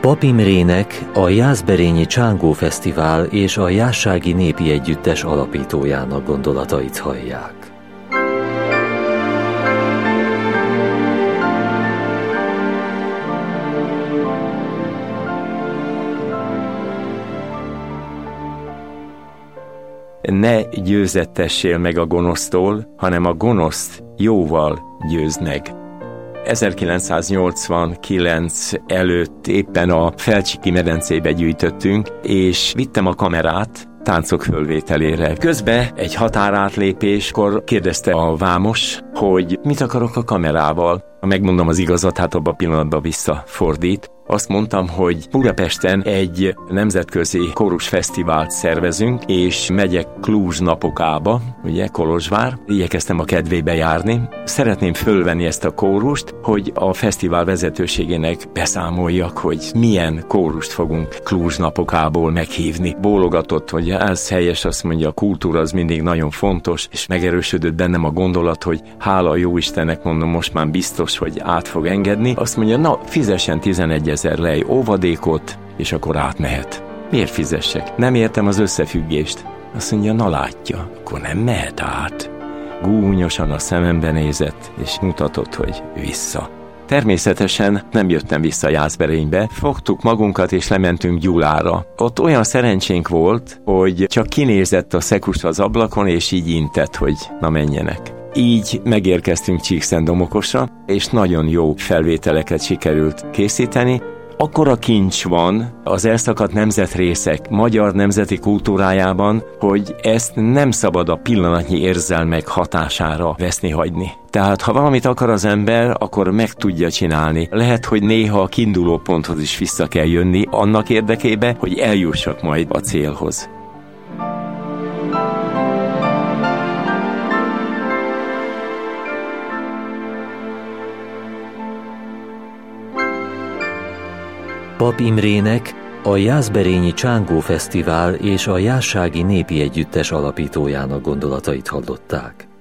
Pap Imrének, a Jászberényi Csángó Fesztivál és a Jászsági Népi Együttes alapítójának gondolatait hallják. Ne győzettessél meg a gonosztól, hanem a gonoszt jóval győzd meg. 1989 előtt éppen a Felcsiki medencébe gyűjtöttünk, és vittem a kamerát táncok fölvételére. Közben egy határátlépéskor kérdezte a vámos, hogy mit akarok a kamerával. Ha megmondom az igazat, hát abban a pillanatban visszafordít. Azt mondtam, hogy Budapesten egy nemzetközi kórusfesztivált szervezünk, és megyek Kluzs napokába, ugye Kolozsvár. Igyekeztem a kedvébe járni. Szeretném fölvenni ezt a kórust, hogy a fesztivál vezetőségének beszámoljak, hogy milyen kórust fogunk Kluzs napokából meghívni. Bólogatott, hogy ez helyes, azt mondja, a kultúra az mindig nagyon fontos, és megerősödött bennem a gondolat, hogy hála a Jóistennek, mondom, most már biztos, hogy át fog engedni. Azt mondja, na, fizessen 11 000 lej óvadékot, és akkor átmehet. Miért fizessek? Nem értem az összefüggést. Azt mondja, na látja, akkor nem mehet át. Gúnyosan a szemembe nézett, és mutatott, hogy vissza. Természetesen nem jöttem vissza Jászberénybe, fogtuk magunkat és lementünk Gyulára. Ott olyan szerencsénk volt, hogy csak kinézett a szekus az ablakon, és így intett, hogy na menjenek. Így megérkeztünk Csíkszentdomokosra, és nagyon jó felvételeket sikerült készíteni. Akkora kincs van az elszakadt nemzetrészek magyar nemzeti kultúrájában, hogy ezt nem szabad a pillanatnyi érzelmek hatására veszni hagyni. Tehát ha valamit akar az ember, akkor meg tudja csinálni. Lehet, hogy néha a kiinduló ponthoz is vissza kell jönni annak érdekébe, hogy eljussak majd a célhoz. Pap Imrének, a Jászberényi Csángó Fesztivál és a Jászsági Népi Együttes alapítójának gondolatait hallották.